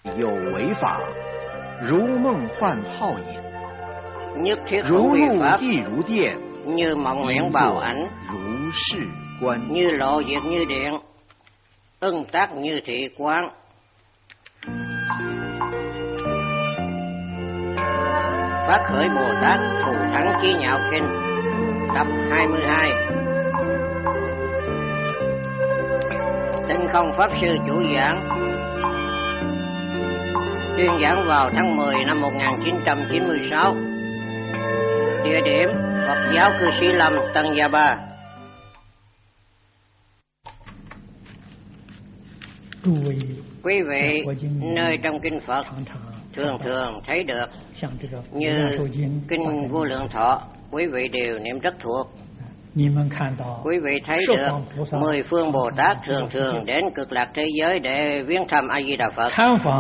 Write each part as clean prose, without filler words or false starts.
有为法，如梦幻泡影， nhất thiết 如 không vi 露 pháp, 亦如电， như mộng huyễn 应 bào 作 ảnh, 如是观。 như lộ diệt như điện, ưng tác như thị quán. Phát khởi Bồ Tát Thù Thắng Chí Nhạo Kinh, tập 22. Tinh Không Pháp Sư chủ giảng, tuyên giảng vào tháng 10 năm 1996. Địa điểm Phật giáo cư sĩ Lâm, Tân Gia Ba. Quý vị nơi trong kinh Phật thường thường thấy được như kinh Vô Lượng Thọ, quý vị đều niệm rất thuộc. Quý vị thấy được 10 phương Bồ Tát thường thường đến cực lạc thế giới để viếng thăm A Di Đà Phật.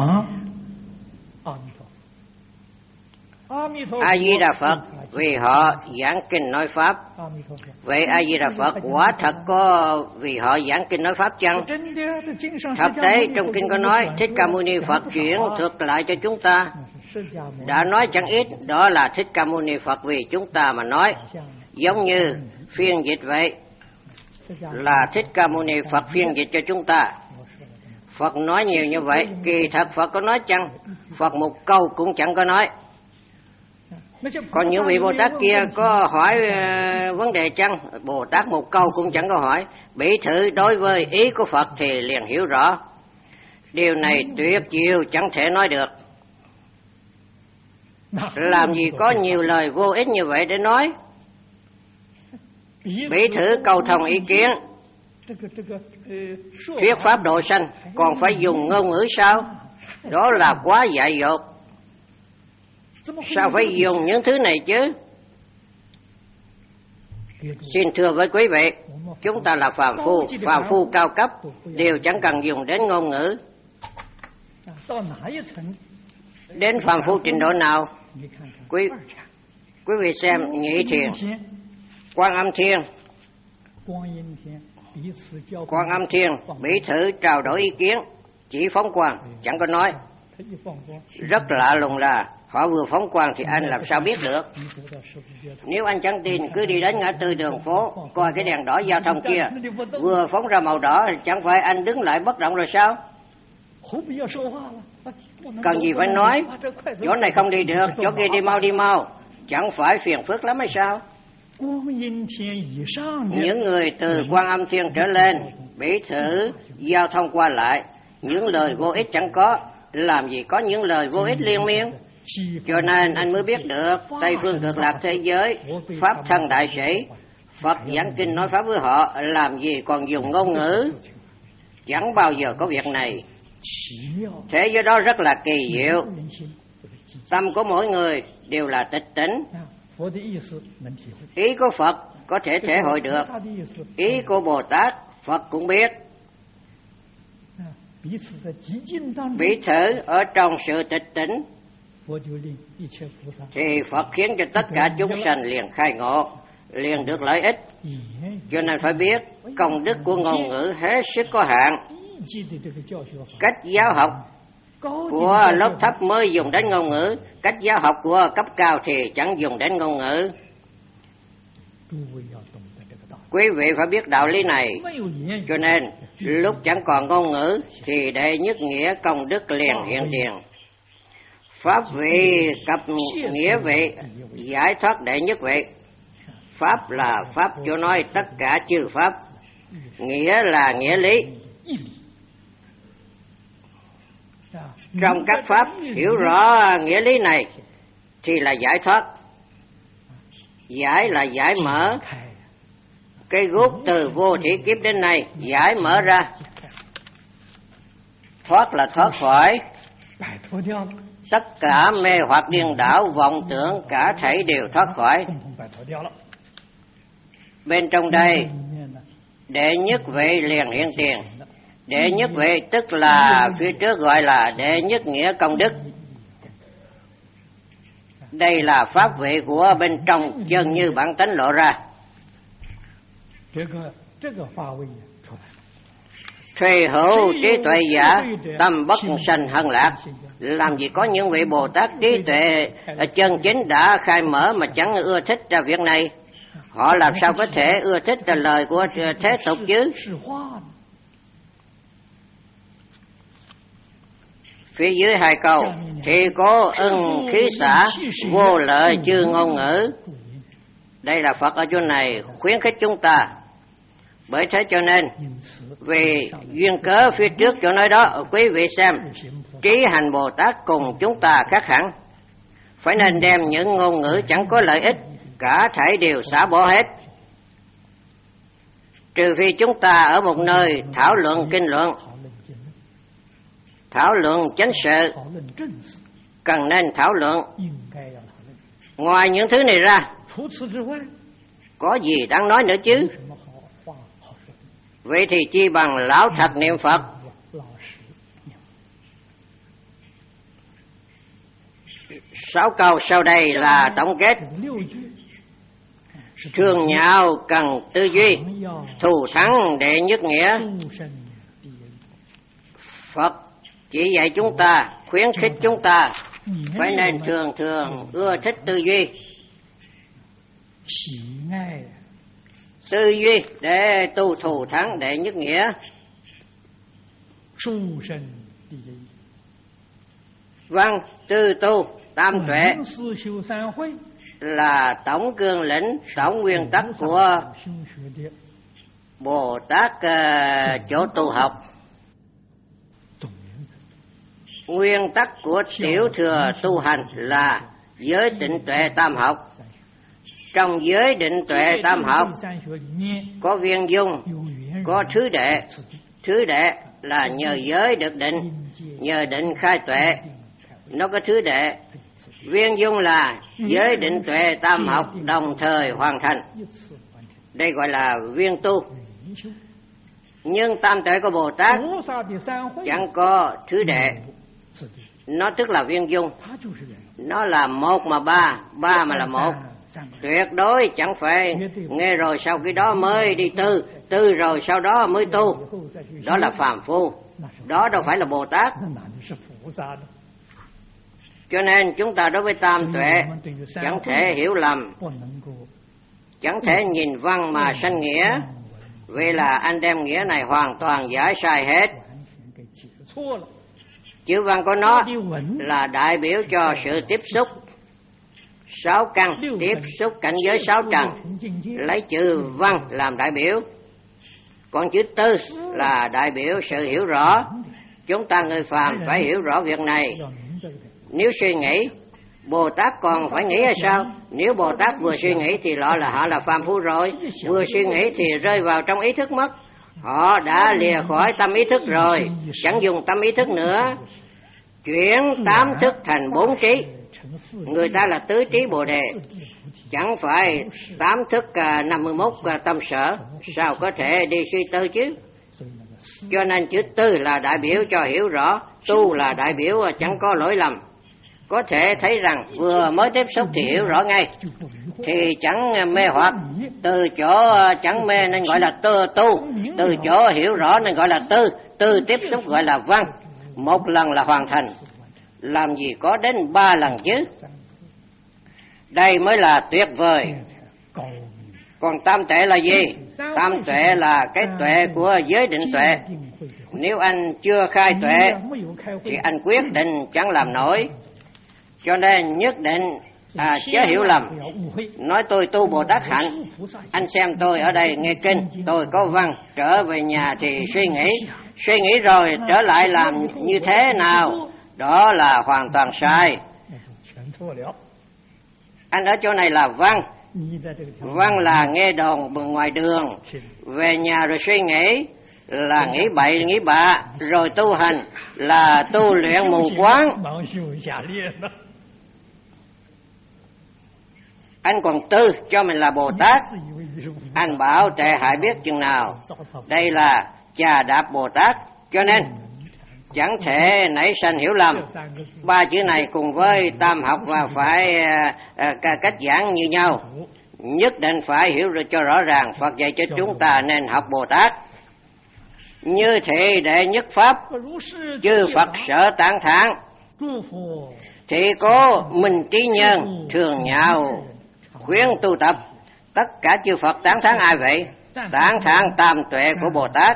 A Di Đà Phật vì họ giảng kinh nói pháp. Vậy A Di Đà Phật quả thật có vì họ giảng kinh nói pháp chăng? Thực tế trong kinh có nói Thích Ca Mâu Ni Phật chuyển thuật lại cho chúng ta. Đã nói chẳng ít, đó là Thích Ca Mâu Ni Phật vì chúng ta mà nói. Giống như phiên dịch vậy, là Thích Ca Mâu Ni Phật phiên dịch cho chúng ta. Phật nói nhiều như vậy, kỳ thật Phật có nói chăng? Phật một câu cũng chẳng có nói. Còn những vị Bồ Tát kia có hỏi vấn đề chăng? Bồ Tát một câu cũng chẳng có hỏi. Bỉ thử đối với ý của Phật thì liền hiểu rõ. Điều này tuyệt diệu chẳng thể nói được. Làm gì có nhiều lời vô ích như vậy để nói? Bỉ thử cầu thông ý kiến, thuyết pháp độ sanh còn phải dùng ngôn ngữ sao? Đó là quá dại dột. Sao phải dùng những thứ này chứ? Xin thưa với quý vị, chúng ta là phàm phu cao cấp, đều chẳng cần dùng đến ngôn ngữ. Đến phàm phu trình độ nào? Quý vị xem Nhị Thiền, Quan Âm Thiên, Quan Âm Thiên, Bỉ thử trao đổi ý kiến, chỉ phóng quang, chẳng có nói. Rất lạ lùng là họ vừa phóng quang thì anh làm sao biết được? Nếu anh chẳng tin, cứ đi đến ngã tư đường phố, coi cái đèn đỏ giao thông kia, vừa phóng ra màu đỏ, chẳng phải anh đứng lại bất động rồi sao? Cần gì phải nói, chỗ này không đi được, chỗ kia đi mau, chẳng phải phiền phức lắm hay sao? Những người từ Quan Âm Thiên trở lên, Bỉ thử giao thông qua lại, những lời vô ích chẳng có, làm gì có những lời vô ích liên miên. Cho nên anh mới biết được Tây phương cực lạc thế giới, Pháp thân đại sĩ, Phật giảng kinh nói pháp với họ, làm gì còn dùng ngôn ngữ. Chẳng bao giờ có việc này. Thế giới đó rất là kỳ diệu. Tâm của mỗi người đều là tịch tỉnh. Ý của Phật có thể thể hội được, ý của Bồ Tát Phật cũng biết. Bỉ thử ở trong sự tịch tỉnh thì Phật khiến cho tất cả chúng sanh liền khai ngộ, liền được lợi ích. Cho nên phải biết công đức của ngôn ngữ hết sức có hạn. Cách giáo học của lớp thấp mới dùng đến ngôn ngữ, cách giáo học của cấp cao thì chẳng dùng đến ngôn ngữ. Quý vị phải biết đạo lý này. Cho nên lúc chẳng còn ngôn ngữ thì đệ nhất nghĩa công đức liền hiện tiền. Pháp vị cập nghĩa vị, giải thoát đệ nhất vị. Pháp là pháp cho nói tất cả chư pháp, nghĩa là nghĩa lý. Trong các pháp hiểu rõ nghĩa lý này thì là giải thoát. Giải là giải mở. Cây gốc từ vô thủy kiếp đến nay giải mở ra. Thoát là thoát khỏi. Tất cả mê hoặc điên đảo vọng tưởng cả thảy đều thoát khỏi. Bên trong đây đệ nhất vị liền hiện tiền. Đệ nhất vị tức là phía trước gọi là đệ nhất nghĩa công đức. Đây là pháp vị của bên trong chân như bản tánh lộ ra. Thùy hữu trí tuệ giả, tâm bất sanh hận lạc. Làm gì có những vị Bồ Tát trí tuệ chân chính đã khai mở mà chẳng ưa thích ra việc này. Họ làm sao có thể ưa thích lời của thế tục chứ? Phía dưới hai câu: thì có ưng khí xả, vô lợi chư ngôn ngữ. Đây là Phật ở chỗ này khuyến khích chúng ta. Bởi thế cho nên, vì duyên cớ phía trước chỗ nói đó, quý vị xem, trí hành Bồ Tát cùng chúng ta khác hẳn. Phải nên đem những ngôn ngữ chẳng có lợi ích, cả thảy đều xả bỏ hết. Trừ phi chúng ta ở một nơi thảo luận kinh luận, thảo luận chánh sự, cần nên thảo luận. Ngoài những thứ này ra, có gì đáng nói nữa chứ? Vậy thì chi bằng lão thật niệm Phật. Sáu câu sau đây là tổng kết. Thương nhau cần tư duy, thù thắng đệ nhất nghĩa. Phật chỉ dạy chúng ta, khuyến khích chúng ta phải nên thường thường ưa thích tư duy. Tư duy để tu thù thắng đệ nhất nghĩa. Văn tư tu tam tuệ là tổng cương lĩnh, tổng nguyên tắc của Bồ Tát chỗ tu học. Nguyên tắc của tiểu thừa tu hành là giới định tuệ tam học. Trong giới định tuệ tam học có viên dung, có thứ đệ. Thứ đệ là nhờ giới được định, nhờ định khai tuệ, nó có thứ đệ. Viên dung là giới định tuệ tam học đồng thời hoàn thành, đây gọi là viên tu. Nhưng tam tuệ của Bồ Tát chẳng có thứ đệ, nó tức là viên dung. Nó là một mà ba, ba mà là một. Tuyệt đối chẳng phải nghe rồi sau cái đó mới đi tư, tư rồi sau đó mới tu. Đó là phàm phu, đó đâu phải là Bồ Tát. Cho nên chúng ta đối với tam tuệ chẳng thể hiểu lầm, chẳng thể nhìn văn mà sanh nghĩa. Vì là anh đem nghĩa này hoàn toàn giải sai hết. Chữ văn của nó là đại biểu cho sự tiếp xúc. Sáu căn tiếp xúc cảnh giới sáu trần, lấy chữ văn làm đại biểu. Còn chữ tư là đại biểu sự hiểu rõ. Chúng ta người phàm phải hiểu rõ việc này. Nếu suy nghĩ, Bồ Tát còn phải nghĩ hay sao? Nếu Bồ Tát vừa suy nghĩ thì họ là phàm phu rồi. Vừa suy nghĩ thì rơi vào trong ý thức mất. Họ đã lìa khỏi tâm ý thức rồi, chẳng dùng tâm ý thức nữa. Chuyển tám thức thành bốn trí. Người ta là tứ trí Bồ Đề, chẳng phải tám thức 51 tâm sở. Sao có thể đi suy tư chứ? Cho nên chữ tư là đại biểu cho hiểu rõ, tu là đại biểu chẳng có lỗi lầm. Có thể thấy rằng vừa mới tiếp xúc thì hiểu rõ ngay, thì chẳng mê hoặc. Từ chỗ chẳng mê nên gọi là tu, từ chỗ hiểu rõ nên gọi là tư tiếp xúc gọi là văn. Một lần là hoàn thành, làm gì có đến 3 lần chứ? Đây mới là tuyệt vời. Còn tam tuệ là gì? Tam tuệ là cái tuệ của giới định tuệ. Nếu anh chưa khai tuệ thì anh quyết định chẳng làm nổi. Cho nên nhất định chớ hiểu lầm. Nói tôi tu Bồ Tát hạnh, anh xem tôi ở đây nghe kinh, tôi có văn, trở về nhà thì suy nghĩ rồi trở lại làm như thế nào? Đó là hoàn toàn sai. Anh ở chỗ này là văn. Văn là nghe đồn ngoài đường, về nhà rồi suy nghĩ là nghĩ bậy nghĩ bạ, rồi tu hành là tu luyện mù quáng. Anh còn tư cho mình là Bồ Tát, anh bảo tệ hại biết chừng nào. Đây là chà đạp Bồ Tát. Cho nên chẳng thể nảy sanh hiểu lầm. 3 chữ này cùng với tam học và phải cách giảng như nhau. Nhất định phải hiểu cho rõ ràng. Phật dạy cho chúng ta nên học Bồ Tát. Như thế đệ nhất pháp, chư Phật sở tán thán, thì có minh trí nhân thường nhạo khuyến tu tập. Tất cả chư Phật tán thán ai vậy? Tán thán tam tuệ của Bồ Tát.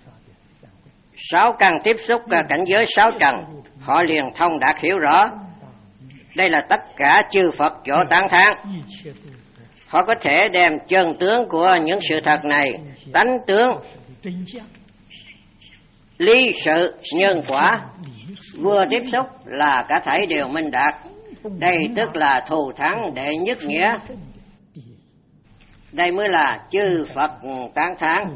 6 căn tiếp xúc cảnh giới 6 trần, họ liền thông đạt hiểu rõ. Đây là tất cả chư Phật chỗ tán thán. Họ có thể đem chân tướng của những sự thật này, tánh tướng, lý sự, nhân quả, vừa tiếp xúc là cả thảy đều minh đạt. Đây tức là thù thắng đệ nhất nghĩa. Đây mới là chư Phật tán thán.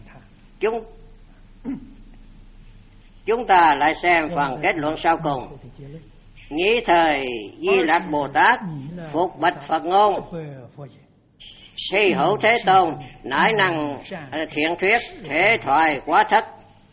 Chúng ta lại xem phần kết luận sau cùng. Nghĩ thời Di Lặc Bồ Tát phục bạch Phật ngôn, Si hữu Thế Tôn nãi năng thiện thuyết thể thoại quá thất.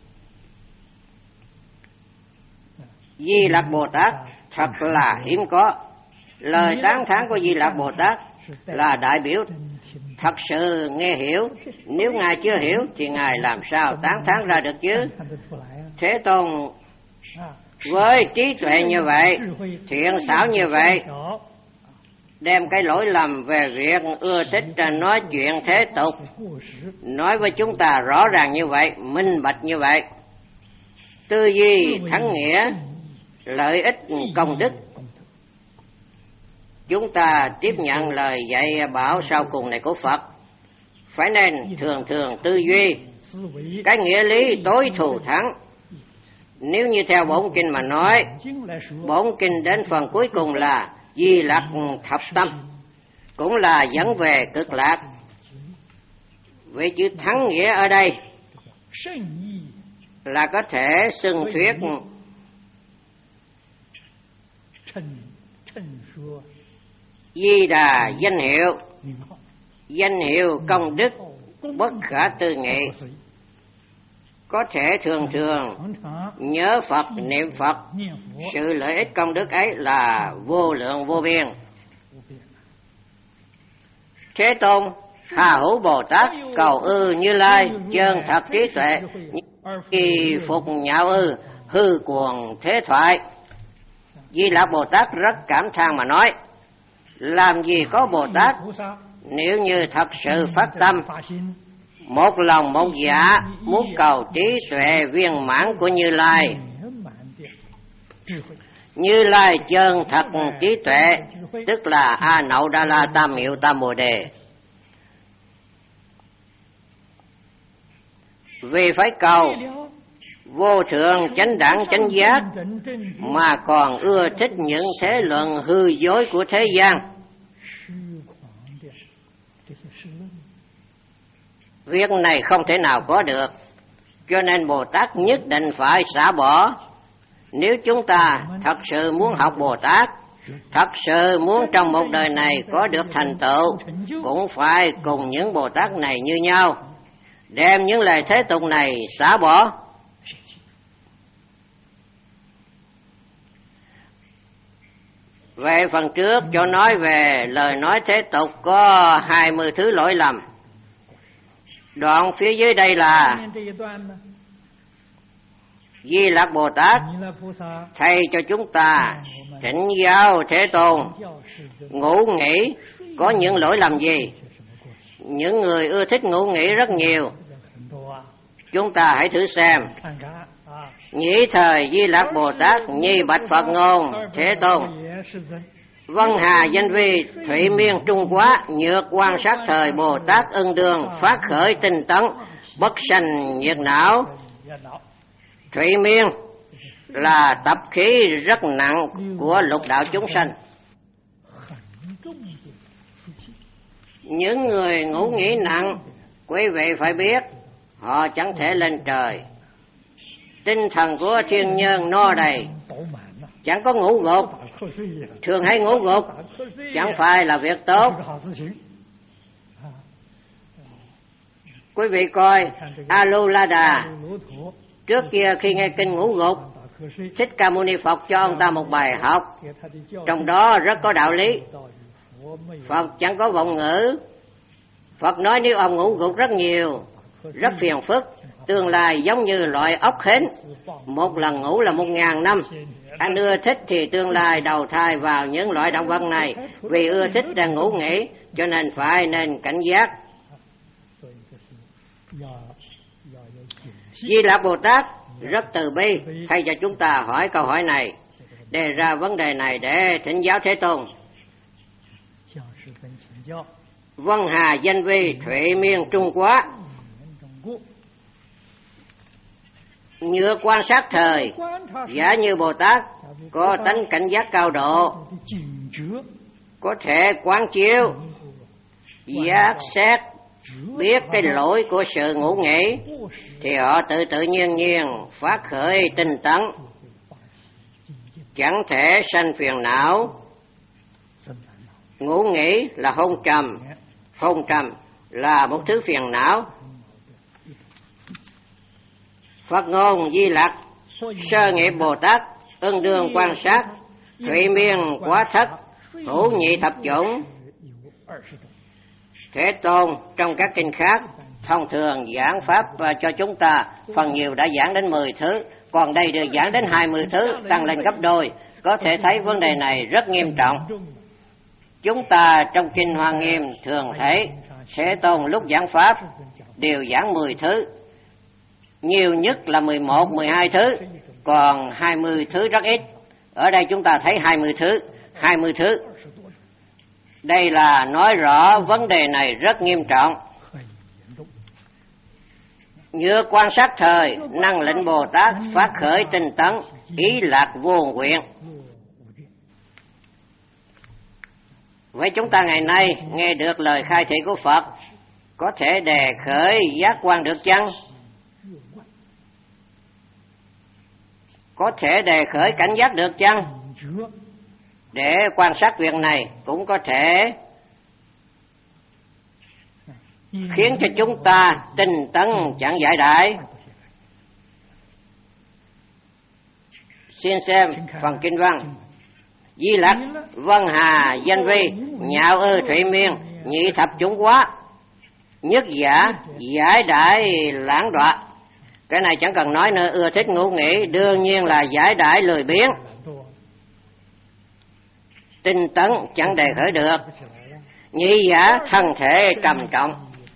Di Lặc Bồ Tát thật là hiếm có. Lời tán thán của Di Lặc Bồ Tát là đại biểu thật sự nghe hiểu. Nếu Ngài chưa hiểu thì Ngài làm sao tán thán ra được chứ? Thế Tôn với trí tuệ như vậy, thiện xảo như vậy, đem cái lỗi lầm về việc ưa thích nói chuyện thế tục nói với chúng ta rõ ràng như vậy, minh bạch như vậy. Tư duy thắng nghĩa, lợi ích công đức. Chúng ta tiếp nhận lời dạy bảo sau cùng này của Phật, phải nên thường thường tư duy cái nghĩa lý tối thù thắng. Nếu như theo bổn kinh mà nói, bổn kinh đến phần cuối cùng là Di Lặc thập tâm, cũng là dẫn về cực lạc. Vậy chữ thắng nghĩa ở đây là có thể xưng thuyết Di Đà danh hiệu công đức bất khả tư nghị. Có thể thường thường nhớ Phật, niệm Phật, sự lợi ích công đức ấy là vô lượng vô biên. Thế Tôn Hà Hữu Bồ Tát cầu ư Như Lai chân thật trí tuệ, khi phục nhạo ư hư cuồng thế thoại. Di Lặc Bồ Tát rất cảm thán mà nói, làm gì có Bồ Tát nếu như thật sự phát tâm một lòng một dạ muốn cầu trí tuệ viên mãn của Như Lai. Như Lai chân thật trí tuệ tức là A Nậu Đa La Tam Miệu Tam Bồ Đề. Vì phải cầu vô thượng chánh đẳng chánh giác mà còn ưa thích những thế luận hư dối của thế gian. Việc này không thể nào có được, cho nên Bồ Tát nhất định phải xả bỏ. Nếu chúng ta thật sự muốn học Bồ Tát, thật sự muốn trong một đời này có được thành tựu, cũng phải cùng những Bồ Tát này như nhau, đem những lời thế tục này xả bỏ. Về phần trước cho nói về lời nói thế tục có 20 thứ lỗi lầm. Đoạn phía dưới đây là Di Lặc Bồ Tát thầy cho chúng ta thỉnh giáo Thế Tôn ngủ nghỉ có những lỗi lầm gì. Những người ưa thích ngủ nghỉ rất nhiều. Chúng ta hãy thử xem. Nhĩ thời Di Lặc Bồ Tát nhi bạch Phật ngôn: Thế Tôn, Vân Hà danh vi thủy miên trung quá, nhược quan sát thời Bồ Tát ân đường phát khởi tinh tấn, bất sanh nhiệt não. Thủy miên là tập khí rất nặng của lục đạo chúng sanh. Những người ngủ nghỉ nặng, quý vị phải biết, họ chẳng thể lên trời. Tinh thần của thiên nhân no đầy, chẳng có ngủ gục. Thường hay ngủ gục chẳng phải là việc tốt. Quý vị coi Alulada, trước kia khi nghe kinh ngủ gục, Thích Ca Mâu Ni Phật cho ông ta một bài học, trong đó rất có đạo lý. Phật chẳng có vọng ngữ. Phật nói nếu ông ngủ gục rất nhiều, rất phiền phức, tương lai giống như loại ốc hến, một lần ngủ là 1000 năm. Anh ưa thích thì tương lai đầu thai vào những loại động vật này, vì ưa thích đang ngủ nghỉ, cho nên nên cảnh giác. Di Lặc Bồ Tát rất từ bi, thay cho chúng ta hỏi câu hỏi này, đề ra vấn đề này để thỉnh giáo Thế Tôn. Vân Hà danh vi Thụy Miên Trung Quá. Nhựa quan sát thời, giả như Bồ Tát có tánh cảnh giác cao độ, có thể quán chiếu, giác xét, biết cái lỗi của sự ngủ nghỉ, thì họ tự nhiên phát khởi tinh tấn, chẳng thể sanh phiền não. Ngủ nghỉ là hôn trầm là một thứ phiền não. Phật ngôn Di Lặc sơ nghiệp Bồ Tát ưng đương quan sát Thụy Miên Quá Thất hữu nhị thập chủng. Thế Tôn trong các kinh khác thông thường giảng pháp cho chúng ta phần nhiều đã giảng đến 10 thứ, còn đây được giảng đến 20 thứ, tăng lên gấp đôi. Có thể thấy vấn đề này rất nghiêm trọng. Chúng ta trong kinh Hoa Nghiêm thường thấy Thế Tôn lúc giảng pháp đều giảng 10 thứ, nhiều nhất là 11, 12 thứ, còn 20 thứ rất ít. Ở đây chúng ta thấy 20 thứ. Đây là nói rõ vấn đề này rất nghiêm trọng. Như quan sát thời, năng lệnh Bồ Tát phát khởi tinh tấn, ý lạc vô nguyện. Vậy chúng ta ngày nay nghe được lời khai thị của Phật, có thể đề khởi giác quan được chăng? Có thể đề khởi cảnh giác được chăng? Để quan sát việc này cũng có thể khiến cho chúng ta tinh tấn chẳng giải đại. Xin xem phần kinh văn. Di Lặc Vân Hà danh vi nhạo ư Thụy Miên nhị thập chủng quá, nhất giả giải đãi lãng đọa. Cái này chẳng cần nói nữa, ưa thích ngủ nghỉ đương nhiên là giải đãi lười biếng. Tinh tấn chẳng đề khởi được. Nhị giả thân thể trầm trọng.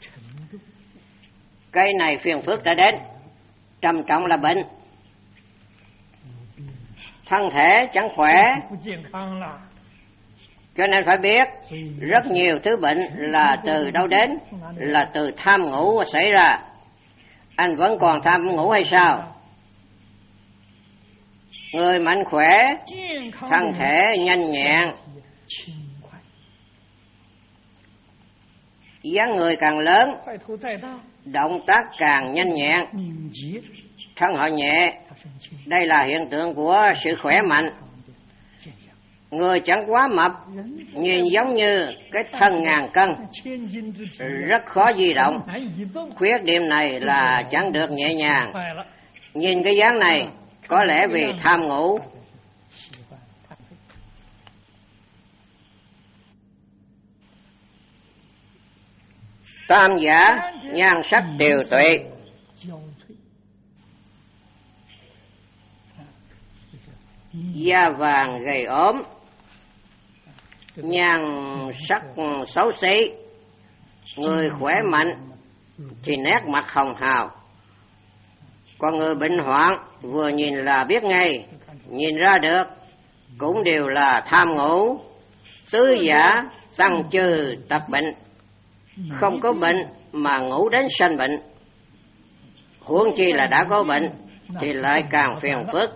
Cái này phiền phức đã đến. Trầm trọng là bệnh. Thân thể chẳng khỏe, cho nên phải biết rất nhiều thứ bệnh là từ đâu đến, là từ tham ngủ xảy ra. Anh vẫn còn tham ngủ hay sao? Người mạnh khỏe, thân thể nhanh nhẹn, dáng người càng lớn, động tác càng nhanh nhẹn, thân họ nhẹ. Đây là hiện tượng của sự khỏe mạnh. Người chẳng quá mập, nhìn giống như cái thân ngàn cân, rất khó di động. Khuyết điểm này là chẳng được nhẹ nhàng. Nhìn cái dáng này, có lẽ vì tham ngủ. Tam giả nhan sắc tiều tụy, da vàng gầy ốm, nhan sắc xấu xí. Người khỏe mạnh thì nét mặt hồng hào, còn người bệnh hoạn vừa nhìn là biết ngay, nhìn ra được, cũng đều là tham ngủ. Tứ giả tăng trừ tật bệnh, không có bệnh mà ngủ đến sanh bệnh. Huống chi là đã có bệnh thì lại càng phiền phức.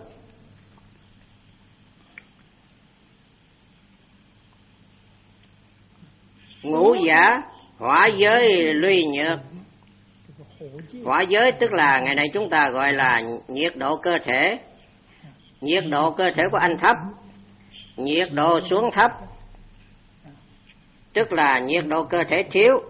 Ngũ giả hỏa giới luy nhược. Hỏa giới tức là ngày nay chúng ta gọi là nhiệt độ cơ thể. Nhiệt độ cơ thể của anh thấp, nhiệt độ xuống thấp, tức là nhiệt độ cơ thể thiếu.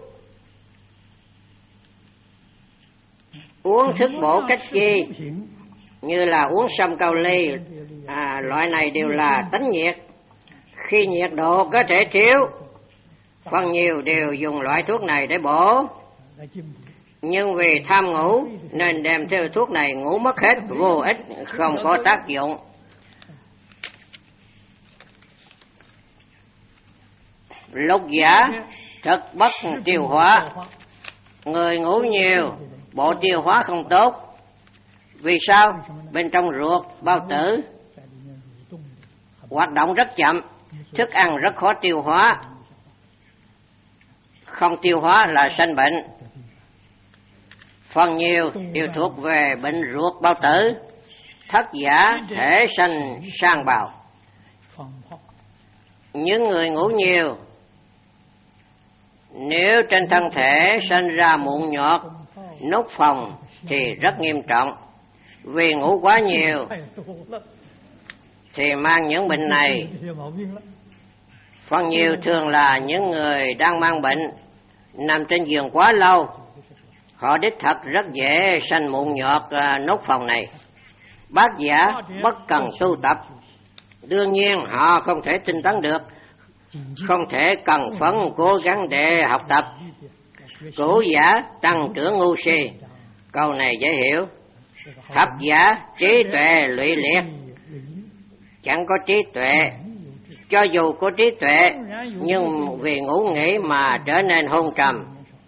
Uống thức bổ cách chi, như là uống sâm cao ly, loại này đều là tánh nhiệt. Khi nhiệt độ cơ thể thiếu, phần nhiều đều dùng loại thuốc này để bổ. Nhưng vì tham ngủ nên đem theo thuốc này ngủ mất hết, vô ích, không có tác dụng. Lục giả thực bất tiêu hóa. Người ngủ nhiều, bộ tiêu hóa không tốt. Vì sao? Bên trong ruột, bao tử hoạt động rất chậm, thức ăn rất khó tiêu hóa. Không tiêu hóa là sanh bệnh. Phần nhiều đều thuộc về bệnh ruột bao tử. Thất giả thể sanh sang bào. Những người ngủ nhiều, nếu trên thân thể sinh ra mụn nhọt, nốt phồng thì rất nghiêm trọng. Vì ngủ quá nhiều thì mang những bệnh này. Phần nhiều thường là những người đang mang bệnh, nằm trên giường quá lâu. Họ đích thật rất dễ sanh mụn nhọt nốt phồng này. Bát giả bất cần tu tập. Đương nhiên họ không thể tinh tấn được, không thể cần phấn cố gắng để học tập. Cửu giả tăng trưởng ngu si. Câu này dễ hiểu. Thập giả trí tuệ lụy liệt. Chẳng có trí tuệ. Cho dù có trí tuệ, nhưng vì ngủ nghỉ mà trở nên hôn trầm.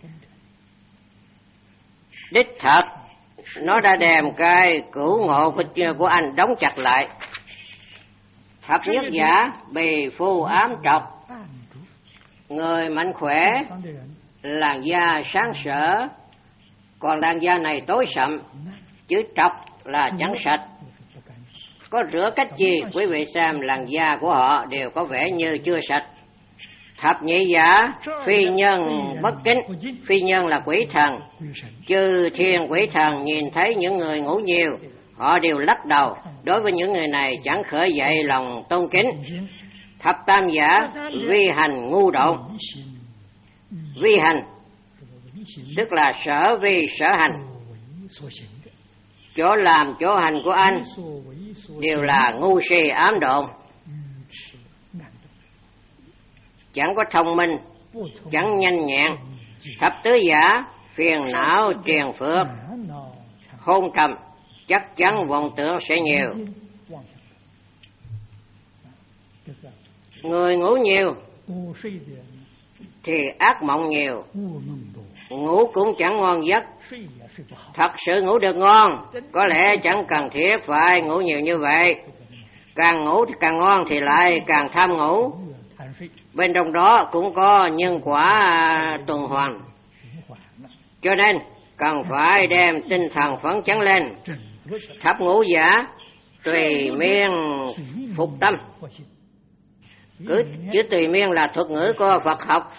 Đích thật, nó đã đem cái cửu ngộ của anh đóng chặt lại. Thập nhất giả bị phù ám trọc. Người mạnh khỏe, làn da sáng sỡ, còn làn da này tối sậm, chữ trọc là trắng sạch. Có rửa cách chi, quý vị xem làn da của họ đều có vẻ như chưa sạch. Thập nhị giả phi nhân bất kính. Phi nhân là quỷ thần. Chư thiên quỷ thần nhìn thấy những người ngủ nhiều, họ đều lắc đầu. Đối với những người này chẳng khởi dậy lòng tôn kính. Thập tam giả vi hành ngu độn. Vi hành tức là sở vi sở hành. Chỗ làm chỗ hành của anh đều là ngu si ám độn. Chẳng có thông minh, chẳng nhanh nhẹn. Thập tứ giả phiền não triền phước. Hôn trầm, chắc chắn vọng tưởng sẽ nhiều. Người ngủ nhiều thì ác mộng nhiều. Ngủ cũng chẳng ngon giấc. Thật sự ngủ được ngon, có lẽ chẳng cần thiết phải ngủ nhiều như vậy. Càng ngủ thì càng ngon thì lại càng tham ngủ. Bên trong đó cũng có nhân quả tuần hoàn. Cho nên cần phải đem tinh thần phấn chấn lên. Thập ngũ giả tùy miên phục tâm. Chữ tùy miên là thuật ngữ của Phật học,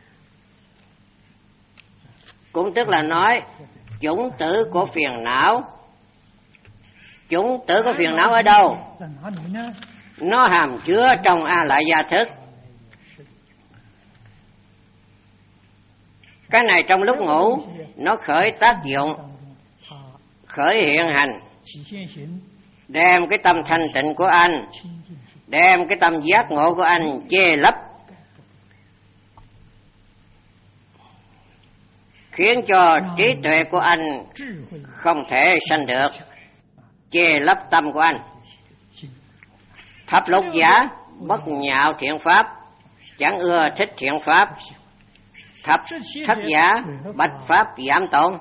cũng tức là nói chủng tử của phiền não. Chủng tử của phiền não ở đâu? Nó hàm chứa trong A Lại Gia Thức. Cái này trong lúc ngủ nó khởi tác dụng, khởi hiện hành, đem cái tâm thanh tịnh của anh, đem cái tâm giác ngộ của anh che lấp, khiến cho trí tuệ của anh không thể sanh được, che lấp tâm của anh. Thập lục giả bất nhạo thiện pháp, chẳng ưa thích thiện pháp. Thập thất giả bạch pháp giảm tổn.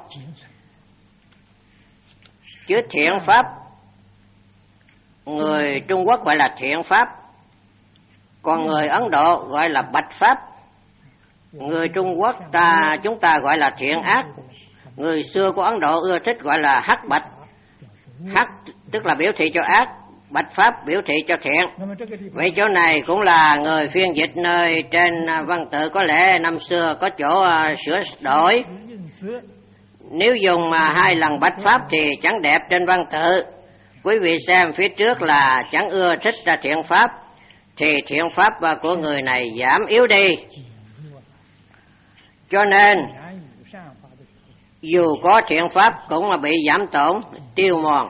Chứ thiện pháp người Trung Quốc gọi là thiện pháp, còn người Ấn Độ gọi là bạch pháp. Người Trung Quốc chúng ta gọi là thiện ác. Người xưa của Ấn Độ ưa thích gọi là hắc bạch. Hắc tức là biểu thị cho ác, bạch pháp biểu thị cho thiện. Vậy chỗ này cũng là người phiên dịch nơi trên văn tự có lẽ năm xưa có chỗ sửa đổi. Nếu dùng hai lần bạch pháp thì chẳng đẹp trên văn tự. Quý vị xem phía trước là chẳng ưa thích ra thiện pháp, thì thiện pháp của người này giảm yếu đi. Cho nên dù có thiện pháp cũng là bị giảm tổn, tiêu mòn.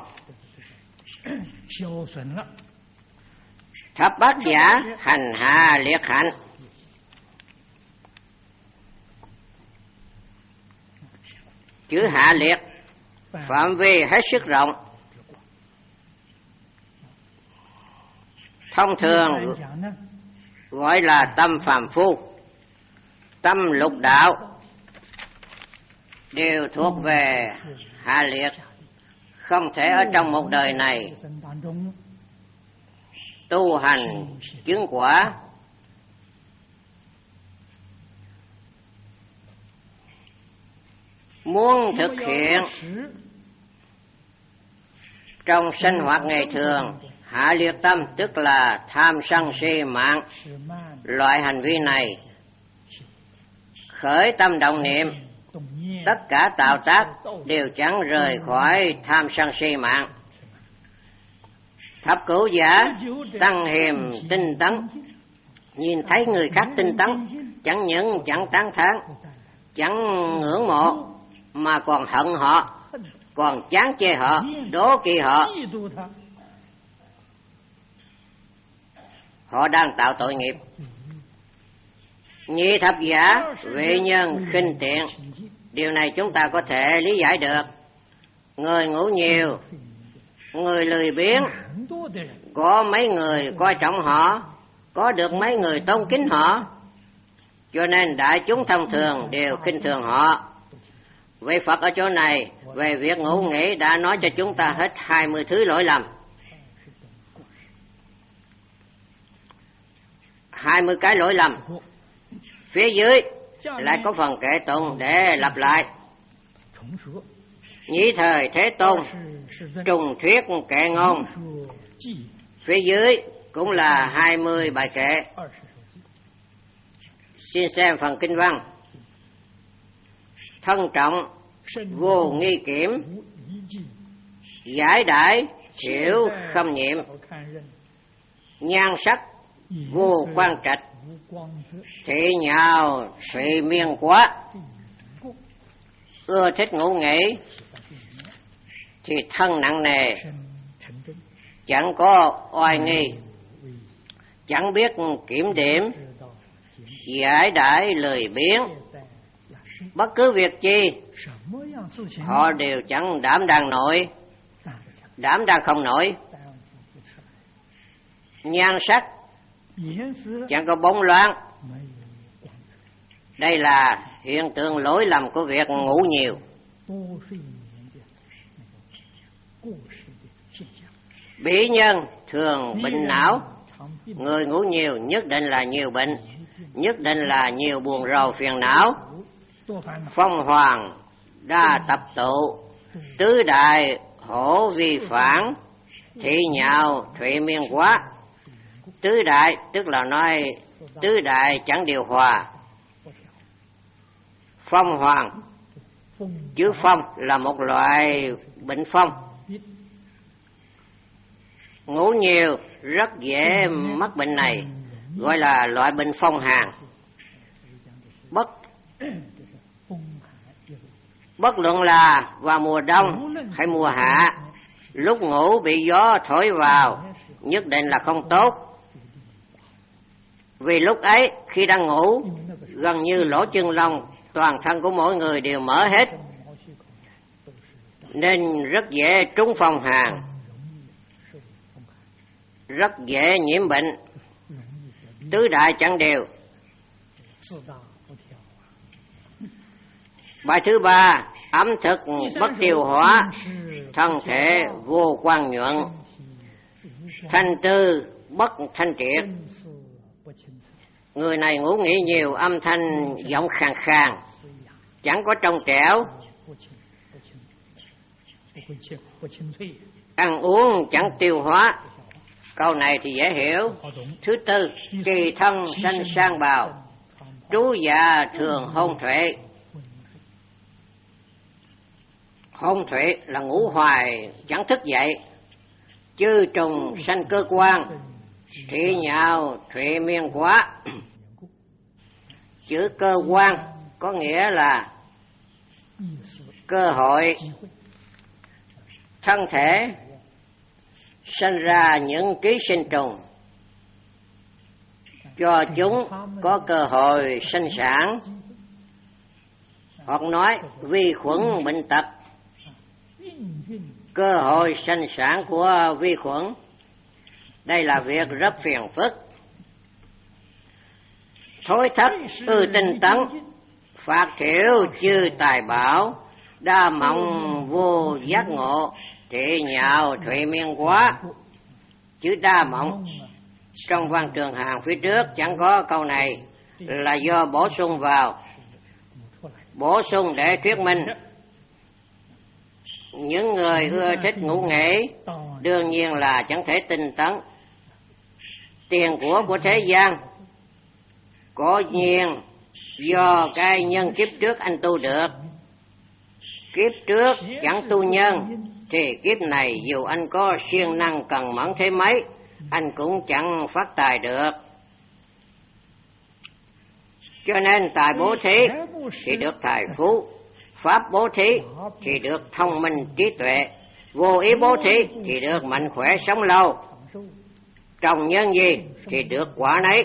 Thập bát giả hành hạ liệt hạnh. chữ hạ liệt, phạm vi hết sức rộng. Thông thường gọi là tâm phàm phu, tâm lục đạo, đều thuộc về hạ liệt, không thể ở trong một đời này tu hành chứng quả. Muốn thực hiện trong sinh hoạt ngày thường hạ liệt tâm, tức là tham sân si mạng, loại hành vi này khởi tâm động niệm, tất cả tạo tác đều chẳng rời khỏi tham sân si mạng. Thập cửu giả tăng hiềm tinh tấn, nhìn thấy người khác tinh tấn, chẳng những chẳng tán thán, chẳng ngưỡng mộ, mà còn hận họ, còn chán chê họ, đố kỵ họ. Họ đang tạo tội nghiệp. Nhị thập giả vị nhân khinh tiện, điều này chúng ta có thể lý giải được. Người ngủ nhiều, người lười biếng, có mấy người coi trọng họ, có được mấy người tôn kính họ, cho nên đại chúng thông thường đều khinh thường họ. Vậy Phật ở chỗ này về việc ngủ nghỉ đã nói cho chúng ta hết 20 thứ lỗi lầm, 20 cái lỗi lầm. Phía dưới lại có phần kệ tụng để lặp lại. Nhị thời Thế Tôn trùng thuyết kệ ngôn, phía dưới cũng là 20 bài kệ. Xin xem phần kinh văn. Thân trọng vô nghi kiểm, giải đãi thiểu khâm nhiệm, nhan sắc vô quan trạch, thị nhào suy miên quá. Ưa thích ngủ nghỉ thì thân nặng nề, chẳng có oai nghi, chẳng biết kiểm điểm, giải đãi lười biếng. Bất cứ việc chi họ đều chẳng đảm đang nổi, đảm đang không nổi. Nhan sắc chẳng có bóng loáng. Đây là hiện tượng lỗi lầm của việc ngủ nhiều. Bỉ nhân thường bệnh não, người ngủ nhiều nhất định là nhiều bệnh, nhất định là nhiều buồn rầu phiền não. Phong hoàng đa tập tụ, tứ đại hổ vi phản, thị nhạo thụy miên quá. Tứ đại tức là nói tứ đại chẳng điều hòa. Phong hoàng, chữ phong là một loại bệnh phong. Ngủ nhiều rất dễ mắc bệnh này, gọi là loại bệnh phong hàn. Bất luận là vào mùa đông hay mùa hạ, lúc ngủ bị gió thổi vào nhất định là không tốt. Vì lúc ấy khi đang ngủ, gần như lỗ chân lông toàn thân của mỗi người đều mở hết, nên rất dễ trúng phong hàn, rất dễ nhiễm bệnh. Tứ đại chẳng đều. Bài thứ ba, ẩm thực bất tiêu hóa, thân thể vô quan nhuận, thanh tư bất thanh triệt. Người này ngủ nghỉ nhiều, âm thanh giọng khàn khàn, chẳng có trong trẻo. Ăn uống chẳng tiêu hóa. Câu này thì dễ hiểu. Thứ tư, kỳ thân sanh sang bào, trú dạ thường hôn thuệ. Hôn thuệ là ngủ hoài chẳng thức dậy. Chư trùng sanh cơ quan, thị nhạo thuệ miên quá. Chữ cơ quan có nghĩa là cơ hội. Thân thể sinh ra những ký sinh trùng, cho chúng có cơ hội sinh sản. hoặc nói vi khuẩn bệnh tật, cơ hội sinh sản của vi khuẩn. Đây là việc rất phiền phức. Thối thất tinh tấn, phát thiểu chư tài bảo, đa mộng vô giác ngộ, trị nhạo thụy miên quá. Chữ đa mộng trong văn Trường Hàn phía trước chẳng có câu này, là do bổ sung vào, bổ sung để thuyết minh. Những người ưa thích ngủ nghỉ đương nhiên là chẳng thể tinh tấn. Tiền của thế gian cố nhiên do cái nhân kiếp trước anh tu được. Kiếp trước chẳng tu nhân thì kiếp này dù anh có siêng năng cần mẫn thế mấy, anh cũng chẳng phát tài được. Cho nên tài bố thí thì được tài phú, pháp bố thí thì được thông minh trí tuệ, vô ý bố thí thì được mạnh khỏe sống lâu. Trồng nhân gì thì được quả nấy.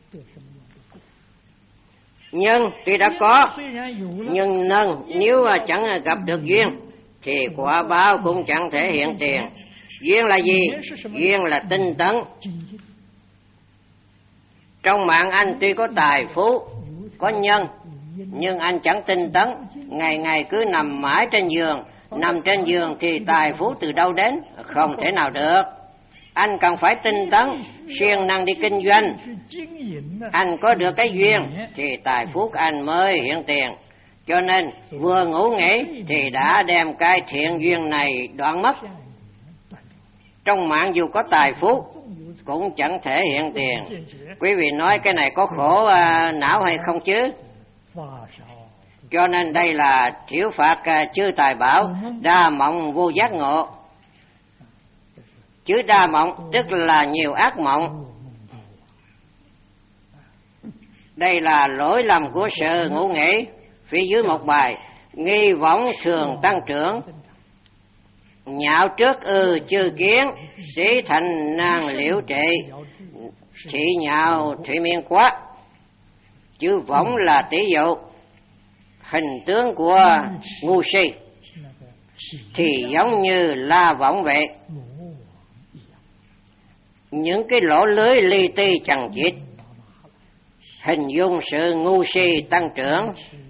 Nhân tuy đã có, nhưng nếu chẳng gặp được duyên thì quả báo cũng chẳng thể hiện tiền. Duyên là gì? Duyên là tinh tấn. Trong mạng anh tuy có tài phú, có nhân, nhưng anh chẳng tinh tấn, ngày ngày cứ nằm mãi trên giường. Nằm trên giường thì tài phú từ đâu đến? Không thể nào được. Anh cần phải tinh tấn, siêng năng đi kinh doanh. Anh có được cái duyên thì tài phú của anh mới hiện tiền. Cho nên vừa ngủ nghỉ thì đã đem cái thiện duyên này đoạn mất. Trong mạng dù có tài phú cũng chẳng thể hiện tiền. Quý vị nói cái này có khổ não hay không chứ? Cho nên đây là thiểu phạt chư tài bảo, đa mộng vô giác ngộ. Chữ đa mộng tức là nhiều ác mộng. Đây là lỗi lầm của sự ngủ nghỉ. Phía dưới một bài, nghi võng thường tăng trưởng, nhạo trước chư kiến, sĩ thành nàng liễu trị, thị nhạo thủy miên quá. Chữ võng là tỷ dụ, hình tướng của ngu si thì giống như la võng vậy. Những cái lỗ lưới li ti chằng chịt hình dung sự ngu si tăng trưởng,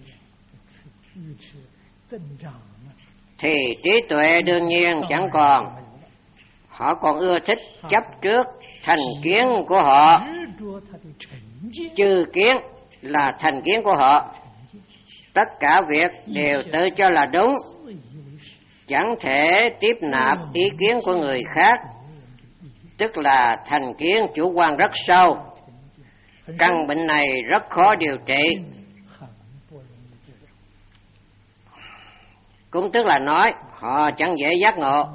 thì trí tuệ đương nhiên chẳng còn. Họ còn ưa thích chấp trước thành kiến của họ. Chư kiến là thành kiến của họ. Tất cả việc đều tự cho là đúng, chẳng thể tiếp nạp ý kiến của người khác, tức là thành kiến chủ quan rất sâu. Căn bệnh này rất khó điều trị. Cũng tức là nói họ chẳng dễ giác ngộ.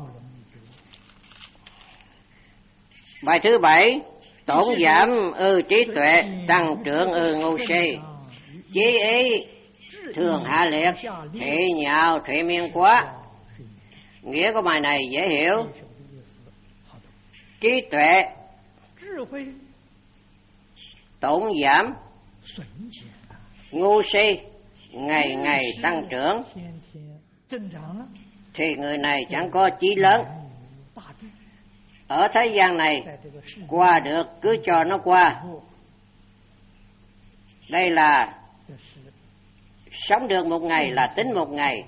Bài thứ 7, tổn giảm trí tuệ, tăng trưởng ngu si. Chí ý thường hạ liệt, thị nhạo thụy miên quá. Nghĩa của bài này dễ hiểu. Trí tuệ tổn giảm, ngu si ngày ngày tăng trưởng, thì người này chẳng có chí lớn. Ở thế gian này qua được cứ cho nó qua. Đây là sống được một ngày là tính một ngày.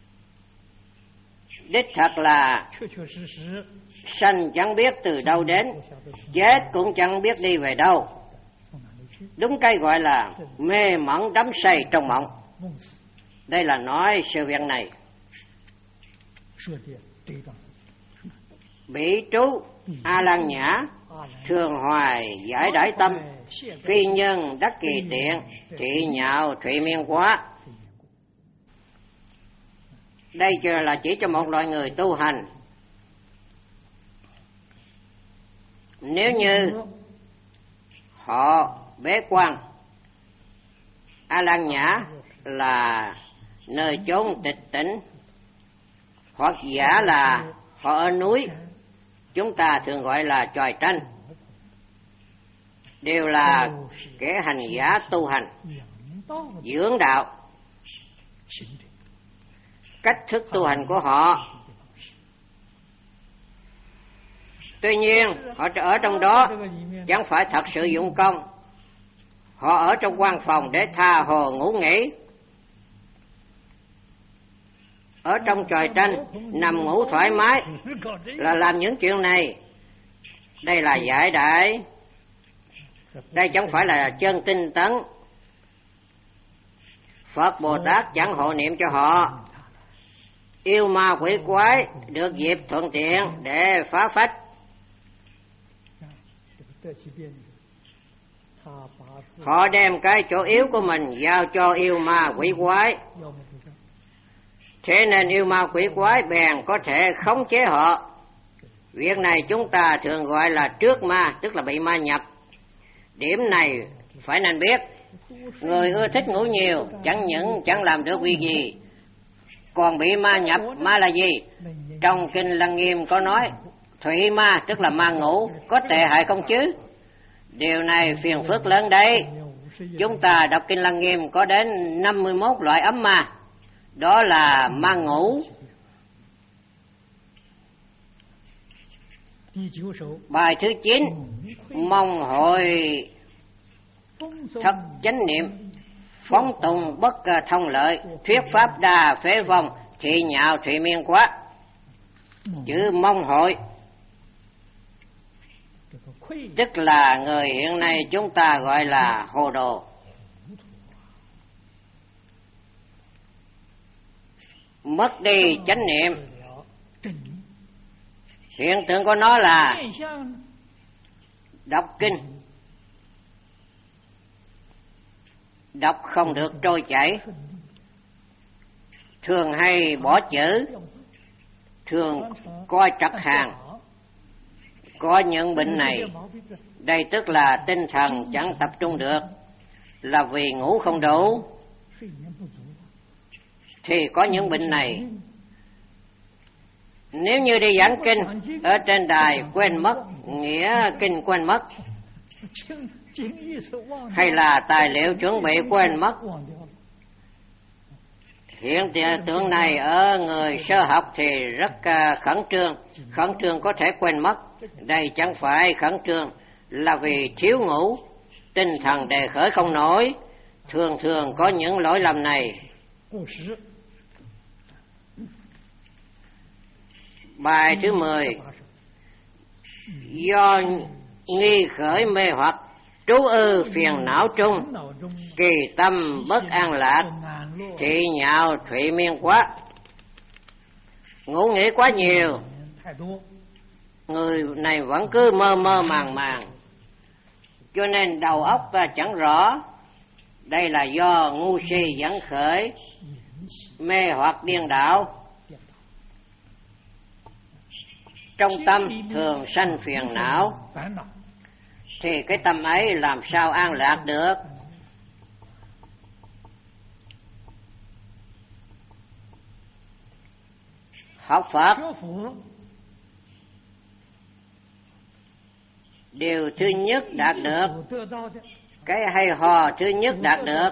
Đích thật là sanh chẳng biết từ đâu đến, chết cũng chẳng biết đi về đâu. Đúng cái gọi là mê mẩn đắm say trong mộng. Đây là nói sự việc này. Bỉ trú A Lan Nhã thường hoài giải đãi tâm, phi nhân đắc kỳ tiện, thị nhạo thụy miên quá. Đây là chỉ cho một loại người tu hành. Nếu như họ bế quan, A Lan Nhã là nơi chốn tịch tĩnh, hoặc giả là họ ở núi, chúng ta thường gọi là chòi tranh, đều là kẻ hành giả tu hành, dưỡng đạo. cách thức tu hành của họ. Tuy nhiên, họ ở trong đó chẳng phải thật sự dụng công. Họ ở trong văn phòng để tha hồ ngủ nghỉ, ở trong tròi tranh nằm ngủ thoải mái là làm những chuyện này. Đây là giải đãi. Đây chẳng phải là chân tinh tấn. Phật Bồ Tát chẳng hộ niệm cho họ. Yêu ma quỷ quái được dịp thuận tiện để phá phách. Họ đem cái chỗ yếu của mình giao cho yêu ma quỷ quái. Thế nên yêu ma quỷ quái bèn có thể khống chế họ. Việc này chúng ta thường gọi là trước ma, tức là bị ma nhập. Điểm này phải nên biết. Người ưa thích ngủ nhiều chẳng làm được việc gì, còn bị ma nhập. Ma là gì? Trong Kinh Lăng Nghiêm có nói thủy ma, tức là ma ngủ, có tệ hại không chứ? Điều này phiền phức lớn đấy. Chúng ta đọc Kinh Lăng Nghiêm có đến 51 loại ấm ma. Đó là ma ngủ. Bài thứ 9, mong hội thất chánh niệm, phóng tùng bất thông lợi, thuyết pháp đà phế vong, thị nhạo thủy miên quá. Chữ mong hội tức là người hiện nay chúng ta gọi là hồ đồ. Mất đi chánh niệm. Hiện tượng của nó là đọc kinh, đọc không được trôi chảy, thường hay bỏ chữ, thường coi trật hàng. Có những bệnh này, đây tức là tinh thần chẳng tập trung được, là vì ngủ không đủ. Thì có những bệnh này, nếu như đi giảng kinh ở trên đài quên mất nghĩa kinh, quên mất, hay là tài liệu chuẩn bị quên mất. Hiện tượng này ở người sơ học thì rất khẩn trương có thể quên mất. Đây chẳng phải khẩn trương, là vì thiếu ngủ, tinh thần đề khởi không nổi. Thường có những lỗi lầm này. Bài thứ 10, do nghi khởi mê hoặc, trú ư phiền não trung, kỳ tâm bất an lạc, thị nhạo thụy miên quá. Ngủ nghỉ quá nhiều, người này vẫn cứ mơ màng, cho nên đầu óc chẳng rõ. Đây là do ngu si dẫn khởi, mê hoặc điên đảo. Trong tâm thường sanh phiền não, thì cái tâm ấy làm sao an lạc được? Học Phật, điều thứ nhất đạt được, cái hay ho thứ nhất đạt được,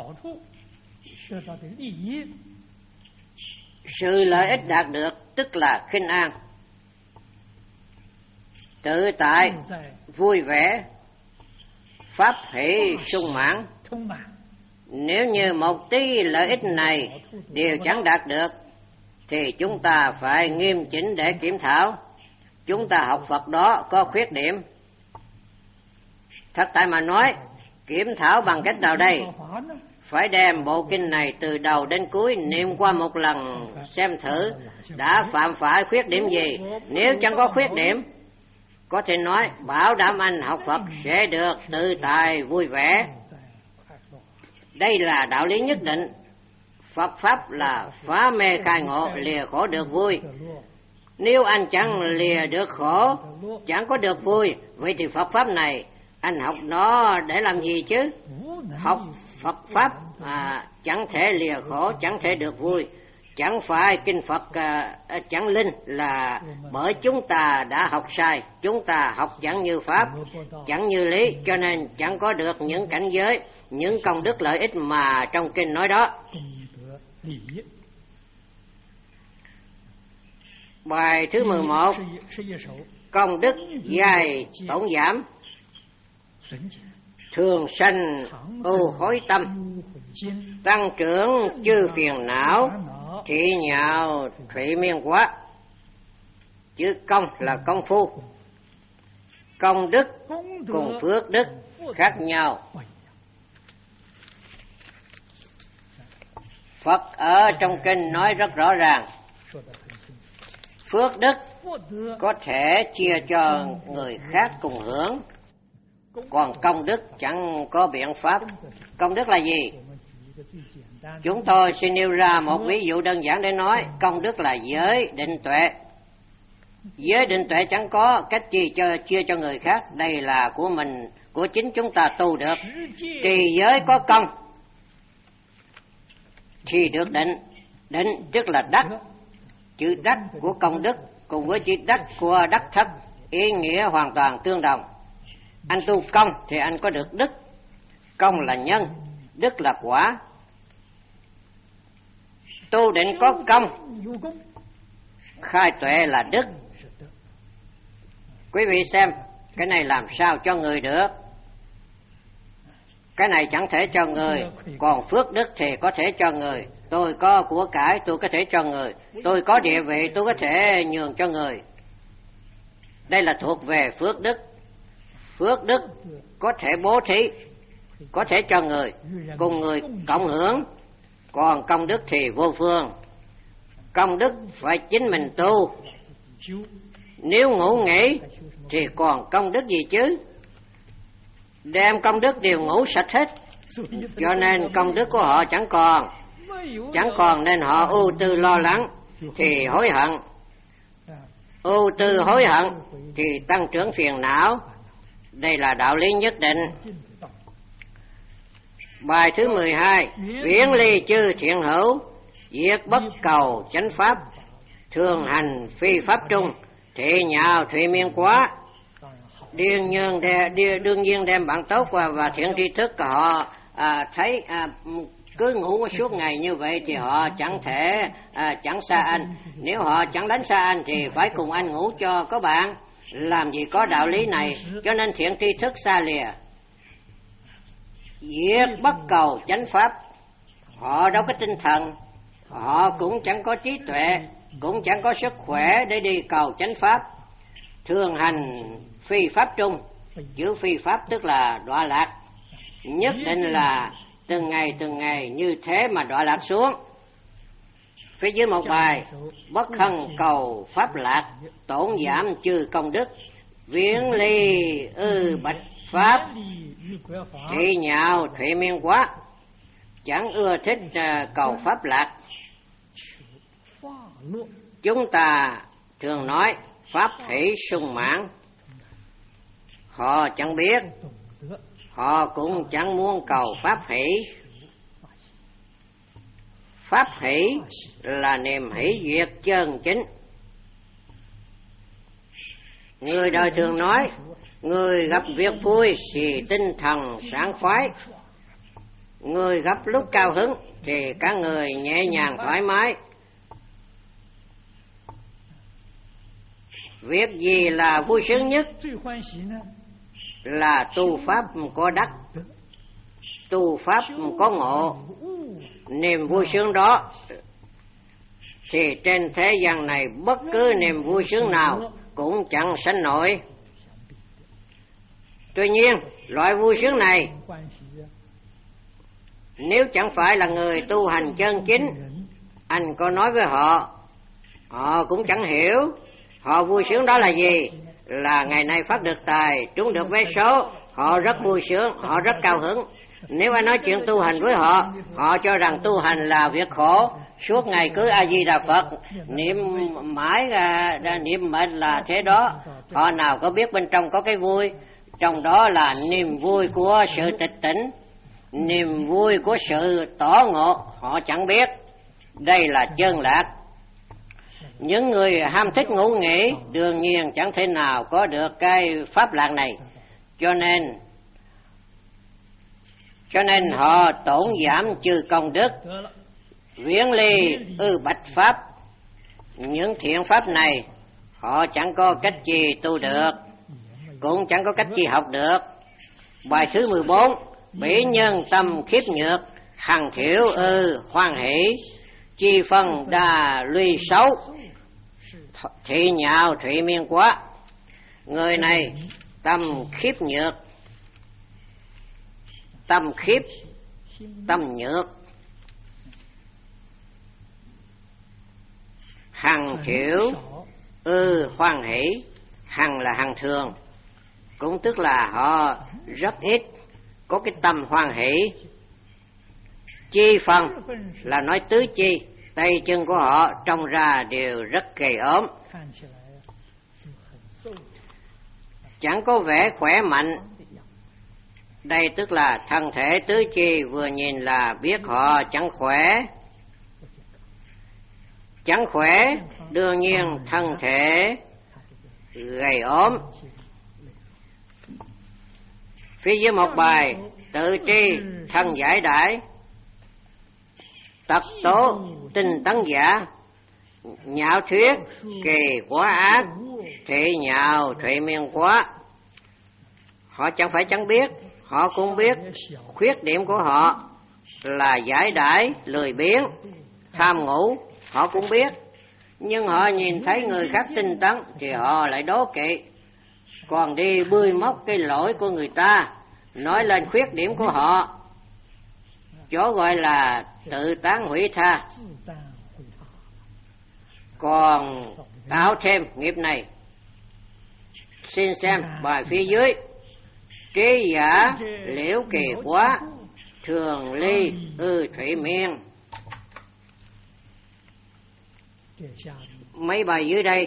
sự lợi ích đạt được, tức là khinh an, tự tại, vui vẻ, pháp hỷ sung mãn. Nếu như một tí lợi ích này đều chẳng đạt được, thì chúng ta phải nghiêm chỉnh để kiểm thảo. Chúng ta học Phật đó có khuyết điểm. Thật tại mà nói, kiểm thảo bằng cách nào đây? Phải đem bộ kinh này từ đầu đến cuối niệm qua một lần, xem thử đã phạm phải khuyết điểm gì. Nếu chẳng có khuyết điểm, có thể nói bảo đảm anh học Phật sẽ được tự tại vui vẻ. Đây là đạo lý nhất định. Phật pháp là phá mê khai ngộ, lìa khổ được vui. Nếu anh chẳng lìa được khổ, chẳng có được vui, vậy thì Phật pháp này anh học nó để làm gì chứ? Học Phật pháp chẳng thể lìa khổ, chẳng thể được vui. Chẳng phải kinh Phật chẳng linh là bởi chúng ta đã học sai, chúng ta học chẳng như pháp, chẳng như lý, cho nên chẳng có được những cảnh giới, những công đức lợi ích mà trong kinh nói đó. Bài thứ 11, công đức dài tổn giảm, thường sanh ưu hối tâm, tăng trưởng chư phiền não, thị nhạo thủy miên quá. Chữ công là công phu, công đức cùng phước đức khác nhau. Phật ở trong kinh nói rất rõ ràng, phước đức có thể chia cho người khác cùng hưởng, còn công đức chẳng có biện pháp. Công đức là gì? Chúng tôi xin nêu ra một ví dụ đơn giản để nói. Công đức là giới định tuệ. Giới định tuệ chẳng có cách chia cho người khác, đây là của mình, của chính chúng ta tu được. Trì giới có công thì được định. Định tức là đắc. Chữ đắc của công đức cùng với chữ đắc của đắc thất ý nghĩa hoàn toàn tương đồng. Anh tu công thì anh có được đức. Công là nhân, đức là quả. Tu định có công, khai tuệ là đức. Quý vị xem, cái này làm sao cho người được? Cái này chẳng thể cho người, còn phước đức thì có thể cho người. Tôi có của cải, tôi có thể cho người. Tôi có địa vị, tôi có thể nhường cho người. Đây là thuộc về phước đức. Phước đức có thể bố thí, có thể cho người, cùng người cộng hưởng. Còn công đức thì vô phương. Công đức phải chính mình tu. Nếu ngủ nghỉ thì còn công đức gì chứ? Đem công đức đều ngủ sạch hết, cho nên công đức của họ chẳng còn nên họ ưu tư lo lắng thì hối hận. Ưu tư hối hận thì tăng trưởng phiền não. Đây là đạo lý nhất định. Bài thứ 12, viễn ly chư thiện hữu, diệt bất cầu chánh pháp, thường hành phi pháp trung, thị nhạo thủy miên quá. Đương nhiên đem bạn tốt và thiện tri thức họ thấy cứ ngủ suốt ngày như vậy thì họ chẳng xa anh. Nếu họ chẳng đánh xa anh thì phải cùng anh ngủ cho có bạn. Làm gì có đạo lý này, cho nên thiện tri thức xa lìa. Diệt bất cầu chánh pháp, họ đâu có tinh thần, họ cũng chẳng có trí tuệ, cũng chẳng có sức khỏe để đi cầu chánh pháp. Thường hành phi pháp trung, chữ phi pháp tức là đọa lạc. Nhất định là từng ngày như thế mà đọa lạc xuống. Phía dưới một bài, bất hân cầu pháp lạc, tổn giảm chư công đức, viễn ly bạch pháp, thị nhạo thủy miên quá. Chẳng ưa thích cầu pháp lạc. Chúng ta thường nói pháp hỷ sung mãn. Họ chẳng biết, họ cũng chẳng muốn cầu pháp hỷ. Pháp hỷ là niềm hỷ duyệt chân chính. Người đời thường nói, người gặp việc vui thì tinh thần sảng khoái, người gặp lúc cao hứng thì cả người nhẹ nhàng thoải mái. Việc gì là vui sướng nhất? Là tu pháp có đắc, tu pháp có ngộ. Niềm vui sướng đó thì trên thế gian này bất cứ niềm vui sướng nào cũng chẳng sánh nổi. Tuy nhiên, loại vui sướng này nếu chẳng phải là người tu hành chân chính, anh có nói với họ, họ cũng chẳng hiểu. Họ vui sướng đó là gì? Là ngày nay phát được tài, trúng được vé số, họ rất vui sướng, họ rất cao hứng. Nếu anh nói chuyện tu hành với họ, họ cho rằng tu hành là việc khổ, suốt ngày cứ A Di Đà Phật niệm mãi niệm mệnh là thế đó. Họ nào có biết bên trong có cái vui, trong đó là niềm vui của sự tịch tỉnh, niềm vui của sự tỏ ngộ, họ chẳng biết. Đây là chân lạc. Những người ham thích ngủ nghỉ đương nhiên chẳng thể nào có được cái pháp lạc này, cho nên họ tổn giảm chư công đức, viễn ly bạch pháp. Những thiện pháp này họ chẳng có cách gì tu được, cũng chẳng có cách gì học được. Bài thứ 14: bỉ nhân tâm khiếp nhược, hằng thiểu hoan hỷ, chi phân đà luy xấu, thị nhạo thụy miên quá. Người này tâm khiếp nhược, tâm khiếp, tâm nhược. Hằng thiểu hoan hỷ, hằng là hằng thường, cũng tức là họ rất ít có cái tâm hoan hỷ. Chi phần là nói tứ chi, tay chân của họ trông ra đều rất gầy ốm, chẳng có vẻ khỏe mạnh. Đây tức là thân thể tứ chi vừa nhìn là biết họ chẳng khỏe. Chẳng khỏe, đương nhiên thân thể gầy ốm. Phía dưới một bài: tự tri thân giải đãi, tật tố tinh tấn giả, nhạo thuyết kỳ quá ác, thị nhạo thụy miên quá. Họ chẳng phải chẳng biết, họ cũng biết khuyết điểm của họ là giải đãi, lười biếng, tham ngủ. Họ cũng biết, nhưng họ nhìn thấy người khác tinh tấn thì họ lại đố kỵ, còn đi bươi móc cái lỗi của người ta, nói lên khuyết điểm của họ. Chỗ gọi là tự tán hủy tha, còn tạo thêm nghiệp này. Xin xem bài phía dưới: trí giả liễu kỳ quá, thường ly thủy miên. Mấy bài dưới đây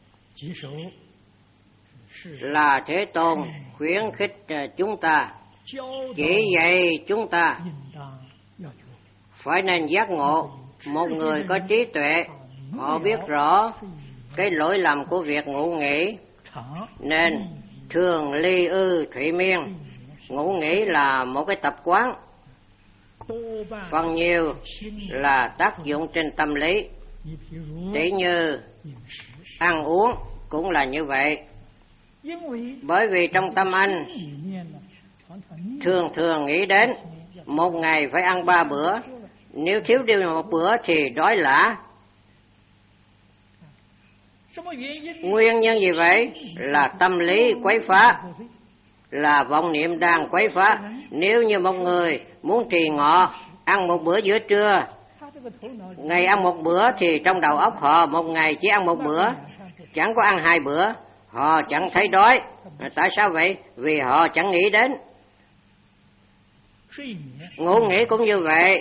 là Thế Tôn khuyến khích chúng ta, chỉ dạy chúng ta phải nên giác ngộ. Một người có trí tuệ, họ biết rõ cái lỗi lầm của việc ngủ nghỉ, nên thường ly thủy miên. Ngủ nghỉ là một cái tập quán, phần nhiều là tác dụng trên tâm lý. Tỷ như ăn uống cũng là như vậy. Bởi vì trong tâm anh thường thường nghĩ đến một ngày phải ăn 3 bữa, nếu thiếu đi một bữa thì đói lả. Nguyên nhân gì vậy? Là tâm lý quấy phá, là vọng niệm đang quấy phá. Nếu như một người muốn trì ngọ, ăn một bữa giữa trưa, ngày ăn một bữa, thì trong đầu óc họ một ngày chỉ ăn một bữa, chẳng có ăn 2 bữa, họ chẳng thấy đói. Tại sao vậy? Vì họ chẳng nghĩ đến. Ngủ nghỉ cũng như vậy.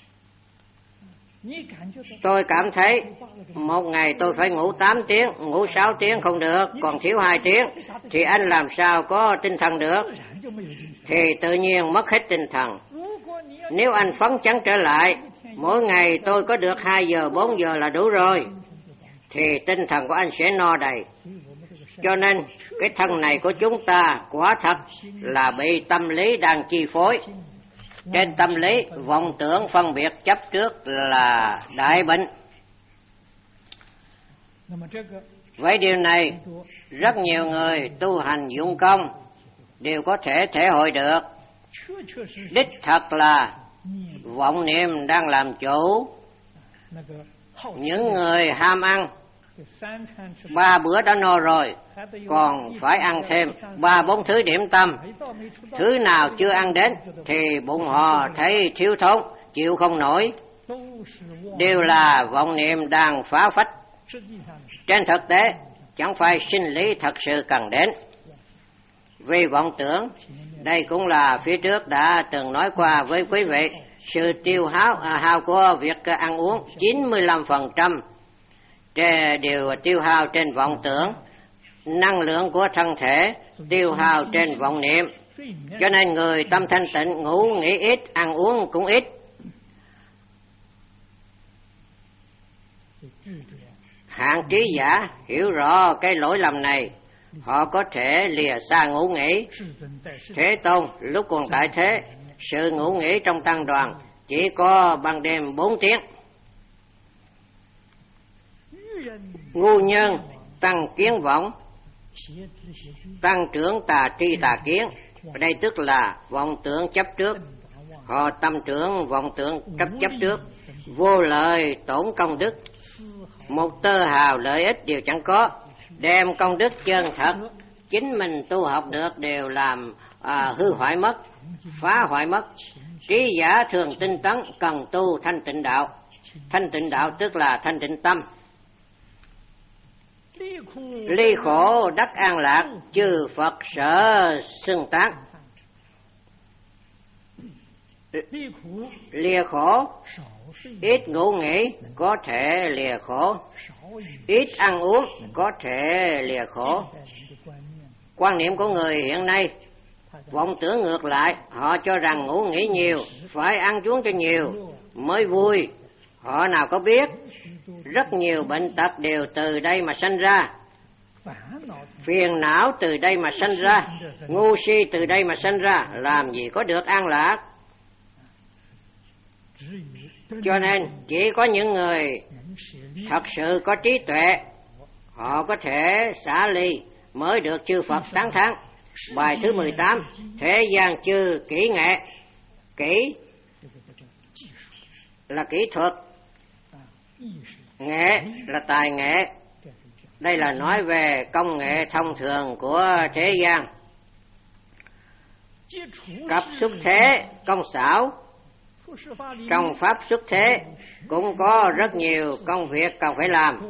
Tôi cảm thấy một ngày tôi phải ngủ 8 tiếng, ngủ 6 tiếng không được, còn thiếu 2 tiếng, thì anh làm sao có tinh thần được? Thì tự nhiên mất hết tinh thần. Nếu anh phấn chấn trở lại, mỗi ngày tôi có được 2 giờ, 4 giờ là đủ rồi, thì tinh thần của anh sẽ no đầy. Cho nên cái thân này của chúng ta quả thật là bị tâm lý đang chi phối. Trên tâm lý, vọng tưởng phân biệt chấp trước là đại bệnh. Với điều này, rất nhiều người tu hành dụng công đều có thể thể hội được. Đích thật là vọng niệm đang làm chủ. Những người ham ăn 3 bữa đã no rồi, còn phải ăn thêm 3-4 thứ điểm tâm. Thứ nào chưa ăn đến thì bụng họ thấy thiếu thốn, chịu không nổi. Đều là vọng niệm đang phá phách. Trên thực tế, chẳng phải sinh lý thật sự cần đến. Vì vọng tưởng, đây cũng là phía trước đã từng nói qua với quý vị, sự tiêu hao của việc ăn uống 95% đều tiêu hao trên vọng tưởng. Năng lượng của thân thể tiêu hao trên vọng niệm. Cho nên người tâm thanh tịnh ngủ nghỉ ít, ăn uống cũng ít. Hạng trí giả hiểu rõ cái lỗi lầm này, họ có thể lìa xa ngủ nghỉ. Thế Tôn lúc còn tại thế, sự ngủ nghỉ trong tăng đoàn chỉ có ban đêm 4 tiếng. ngu nhân tăng kiến vọng, tăng trưởng tà tri tà kiến. Ở đây tức là vọng tưởng chấp trước, họ tâm trưởng vọng tưởng chấp trước, vô lợi tổn công đức, một tơ hào lợi ích đều chẳng có, đem công đức chân thật chính mình tu học được đều làm hư hoại mất, phá hoại mất. Trí giả thường tinh tấn, cần tu thanh tịnh đạo. Thanh tịnh đạo tức là thanh tịnh tâm. Ly khổ đắc an lạc, chư Phật sở xưng tán. Lìa khổ, ít ngủ nghỉ có thể lìa khổ, ít ăn uống có thể lìa khổ. Quan niệm của người hiện nay vọng tưởng ngược lại, họ cho rằng ngủ nghỉ nhiều, phải ăn uống cho nhiều mới vui. Họ nào có biết rất nhiều bệnh tật đều từ đây mà sanh ra, phiền não từ đây mà sanh ra, ngu si từ đây mà sanh ra, làm gì có được an lạc. Cho nên chỉ có những người thật sự có trí tuệ, họ có thể xả ly mới được chư Phật tán thán. Bài thứ 18, thế gian chư kỹ nghệ. Kỹ là kỹ thuật, nghệ là tài nghệ. Đây là nói về công nghệ thông thường của thế gian. Cặp xuất thế, công xảo. Trong pháp xuất thế cũng có rất nhiều công việc cần phải làm.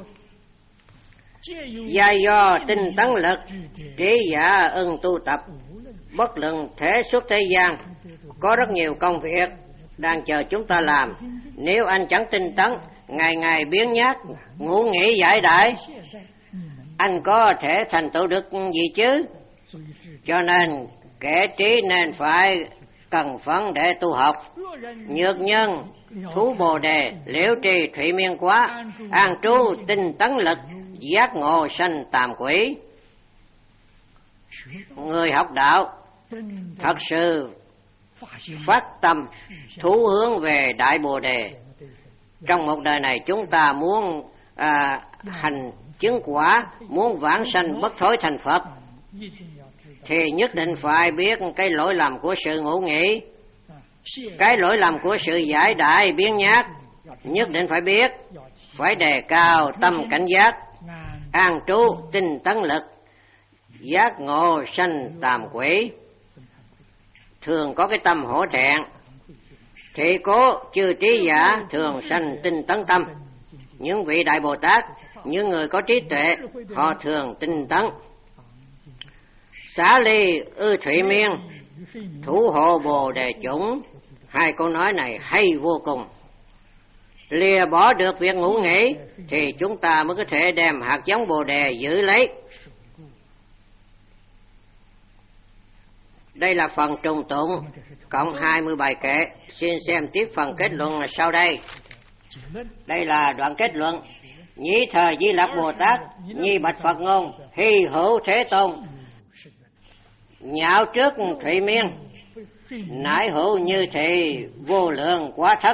Gia do tinh tấn lực, trí giả ưng tu tập. Bất luận thế xuất thế gian, có rất nhiều công việc đang chờ chúng ta làm. Nếu anh chẳng tinh tấn, ngày ngày biếng nhác, ngủ nghỉ giải đãi, anh có thể thành tựu được gì chứ? Cho nên kẻ trí nên phải cần phấn để tu học. Nhược nhân thú bồ đề, liễu trì thụy miên quá, an trú tinh tấn lực, giác ngộ sanh tàm quỷ. Người học đạo thật sự phát tâm thú hướng về đại bồ đề. Trong một đời này chúng ta muốn hành chứng quả, muốn vãng sanh bất thối thành Phật, thì nhất định phải biết cái lỗi lầm của sự ngủ nghỉ, cái lỗi lầm của sự giải đãi biếng nhác. Nhất định phải biết, phải đề cao tâm cảnh giác, an trú tinh tấn lực, giác ngộ sanh tàm quỷ. Thường có cái tâm hổ thẹn, thì cố chư trí giả thường sanh tinh tấn tâm. Những vị đại Bồ Tát, những người có trí tuệ, họ thường tinh tấn. Xá ly ư thụy miên, thủ hộ bồ đề chủng. Hai câu nói này hay vô cùng. Lìa bỏ được việc ngủ nghỉ thì chúng ta mới có thể đem hạt giống bồ đề giữ lấy. Đây là phần trùng tụng cộng 20 bài kệ. Xin xem tiếp phần kết luận là sau đây. Đây là đoạn kết luận. Nhĩ thời Di Lặc Bồ Tát, nhi bạch Phật ngôn, hy hữu Thế Tôn. Nhạo trước thụy miên, nãi hữu như thị vô lượng quá thất.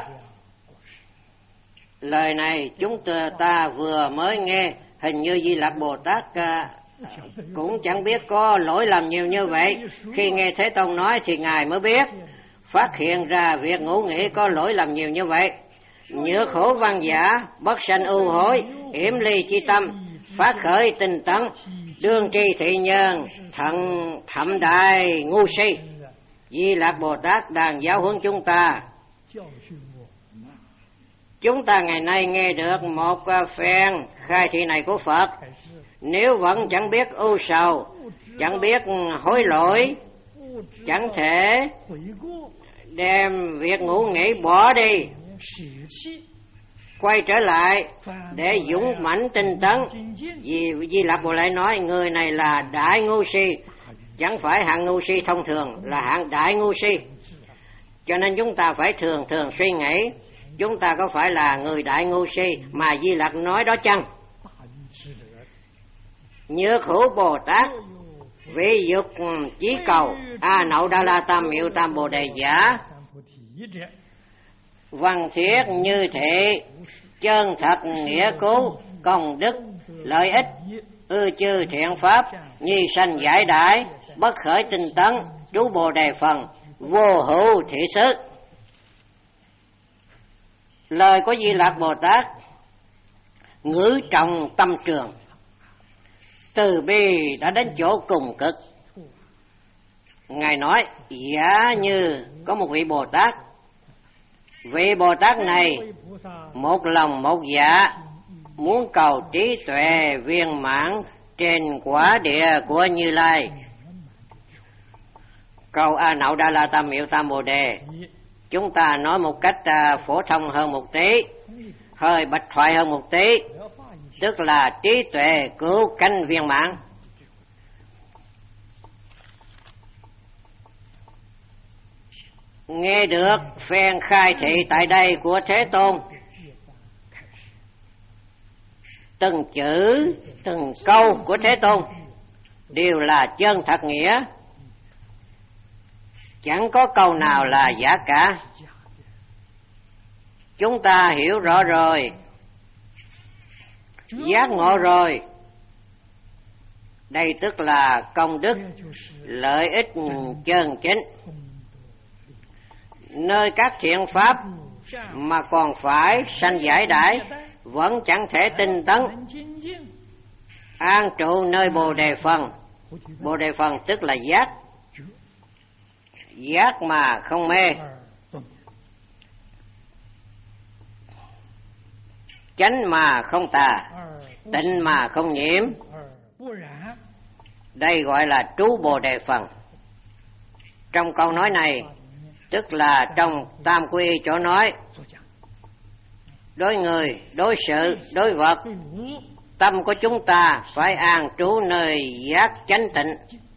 Lời này chúng ta vừa mới nghe, hình như Di Lặc Bồ Tát cũng chẳng biết có lỗi lầm nhiều như vậy. Khi nghe Thế Tôn nói thì Ngài mới biết, phát hiện ra việc ngủ nghỉ có lỗi lầm nhiều như vậy. Nhược khổ văn giả, bất sanh ưu hối, yểm ly chi tâm, phát khởi tinh tấn, đương tri thị nhân, thậm đại ngu si. Di Lặc Bồ Tát đang giáo huấn chúng ta. Chúng ta ngày nay nghe được một phen khai thị này của Phật, nếu vẫn chẳng biết ưu sầu, chẳng biết hối lỗi, chẳng thể đem việc ngủ nghỉ bỏ đi, quay trở lại để dũng mãnh tinh tấn. Vì Di Lặc Bồ lại nói người này là đại ngu si, chẳng phải hạng ngu si thông thường, là hạng đại ngu si. Cho nên chúng ta phải thường suy nghĩ, chúng ta có phải là người đại ngu si mà Di Lặc nói đó chăng? Nhược hữu Bồ Tát, vị dục chí cầu, nậu đa la tam miệu tam bồ đề giả, văn thiết như thị, chân thật nghĩa cứu, công đức lợi ích, ưa chư thiện pháp, nhi sanh giải đãi, bất khởi tinh tấn, trú Bồ Đề phần, vô hữu thị xứ. Lời của Di Lặc Bồ Tát ngữ trọng tâm trường, từ bi đã đến chỗ cùng cực. Ngài nói giả như có một vị Bồ Tát, vị Bồ Tát này một lòng một dạ muốn cầu trí tuệ viên mãn trên quả địa của Như Lai, cầu A Nậu Đa La Tam Miệu Tam Bồ Đề. Chúng ta nói một cách phổ thông hơn một tí, hơi bạch thoại hơn một tí, tức là trí tuệ cứu cánh viên mãn. Nghe được phen khai thị tại đây của Thế Tôn, từng chữ từng câu của Thế Tôn đều là chân thật nghĩa, chẳng có câu nào là giả cả. Chúng ta hiểu rõ rồi, giác ngộ rồi, đây tức là công đức, lợi ích chân chính. Nơi các thiện pháp mà còn phải sanh giải đãi, vẫn chẳng thể tinh tấn an trụ nơi Bồ Đề phần. Bồ Đề phần tức là giác, giác mà không mê, chánh mà không tà, tịnh mà không nhiễm. Đây gọi là trú Bồ Đề phần. Trong câu nói này, tức là trong tam quy chỗ nói, đối người, đối sự, đối vật, tâm của chúng ta phải an trú nơi giác chánh tịnh,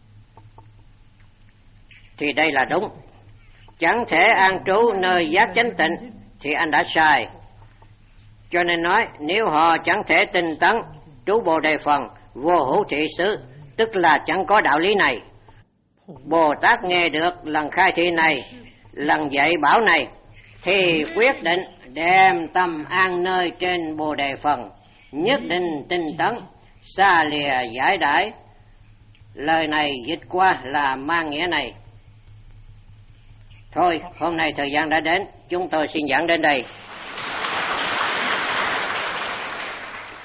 thì đây là đúng. Chẳng thể an trú nơi giác chánh tịnh thì anh đã sai. Cho nên nói nếu họ chẳng thể tinh tấn trú Bồ Đề phần, vô hữu thị xứ, tức là chẳng có đạo lý này. Bồ Tát nghe được lần khai thị này, lần dạy bảo này, thì quyết định đem tâm an nơi trên Bồ Đề phần, nhất định tinh tấn, xa lìa giải đãi. Lời này dịch qua là mang nghĩa này. Thôi, hôm nay thời gian đã đến, chúng tôi xin giảng đến đây.